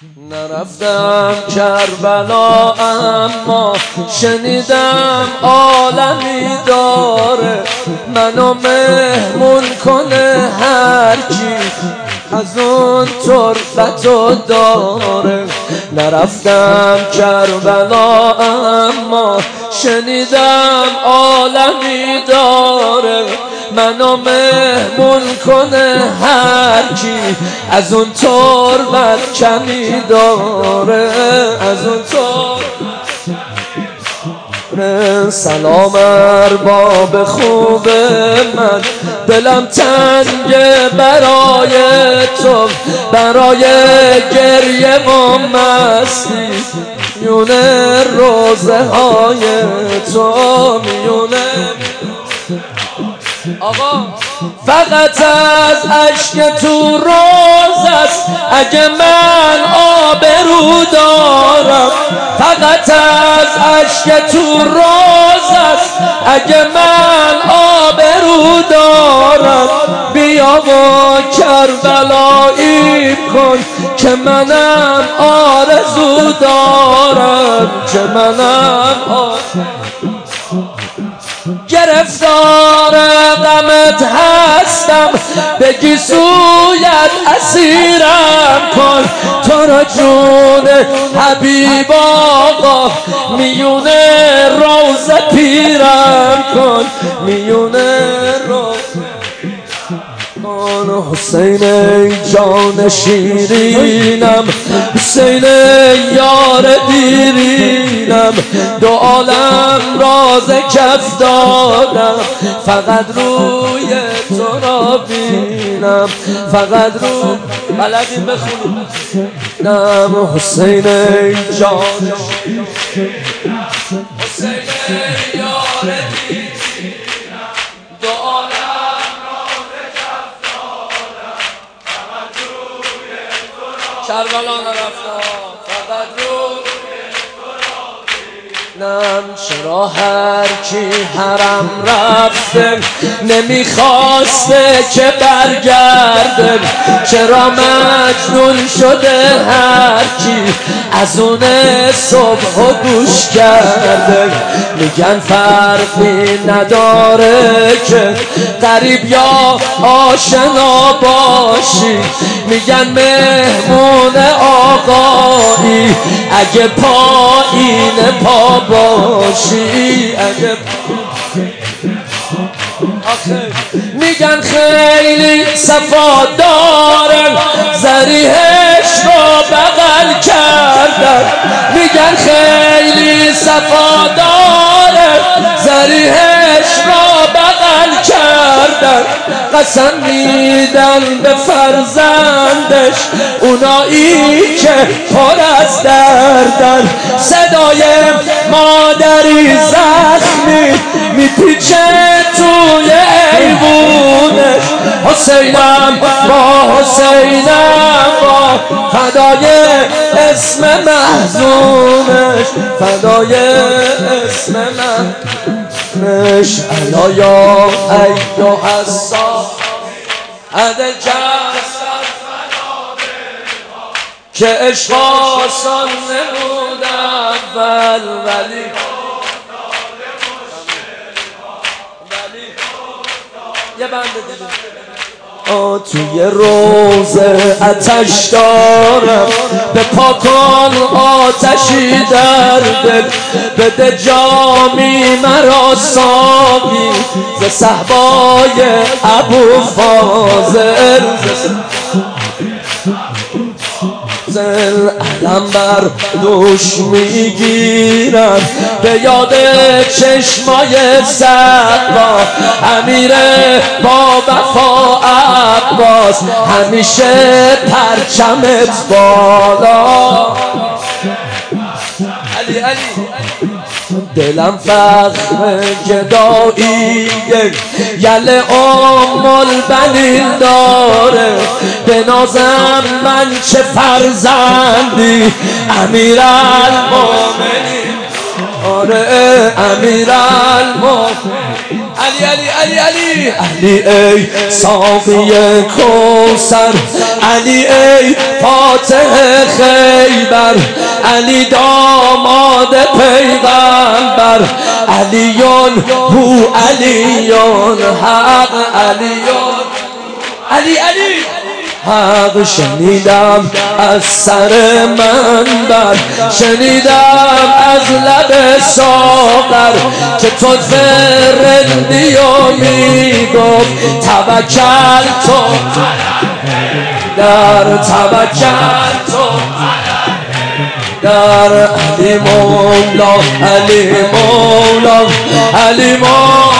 نرفتم کربلا اما شنیدم عالمی داره منو مهمون کنه هر کی از اون تربتو داره. نرفتم کربلا اما شنیدم عالمی داره منو مهمون کنه هر کی از اون تربت کمی داره از اون سلام ارباب خوب من دلم تنگه برای تو برای گریه و مستی میونه روزه های تو میونه آقا فقط از عشق تو روز است اگه من آبرو دارم فقط از عشق تو روز است اگه من آبرو دارم بیا و کربلایی کن که منم آرزو دارم که منم گرفتار غمت هستم بگی سویت اسیرم کن تو را جون حبیب آقا میونه روز پیرم کن میونه روز حسین جان شیرینم حسین یار دیرینم دو عالم راز کف دادم فقط روی تو را بینم فقط رو بلدیم بخونیم حسین جان حسین یار دیرینم دو عالم کربلا نرفتم فقط نم چرا هر کی حرم رفته نمیخواسته که برگرده چرا مجنون شده هر کی از اون صبح و گوش کرده میگن فرقی نداره که قریب یا آشنا باشی میگن مهمون آقایی اگه پایین پا باشی اگه میگن خیلی صفا دارن ذریحش رو بغل کردن میگن خیلی صفا دارن ذریحش رو بغل کردن قسم میدن به فرزندش اونایی که پر از دردن صدای مادری زخمی میپیچه توی ایوونش حسینم با حسینم با فدای اسم محزونش فدای اسم محزونش علایا ایو حسا عدل جسد که عشق آسان نمود اول ولی یه بنده دیدیم توی روزه آتش دارم به پاکان آتشی در دل بده جامی مرا ساقی ز صحبای ابو فاضل علم بر دوش میگیرم به یاد چشمای سقا امیر با وفا عباس همیشه پرچمت بالا علی علی دلم فخر گدایی یل البنین داره به نازم من چه فرزندی امیرالمومنین آره امیرالمومنین علی علی علی علی علی ای ساقی کوثر، علی ای فاتح خیبر، علی داماد پیغمبر، علیون هو علیون حق، علیون علی علی حق. شنیدم از سر منبر، شنیدم از لب ساغر که تو فرندی و میگفت توکل تو در توکل تو در علی مولا علی مولا علی مولا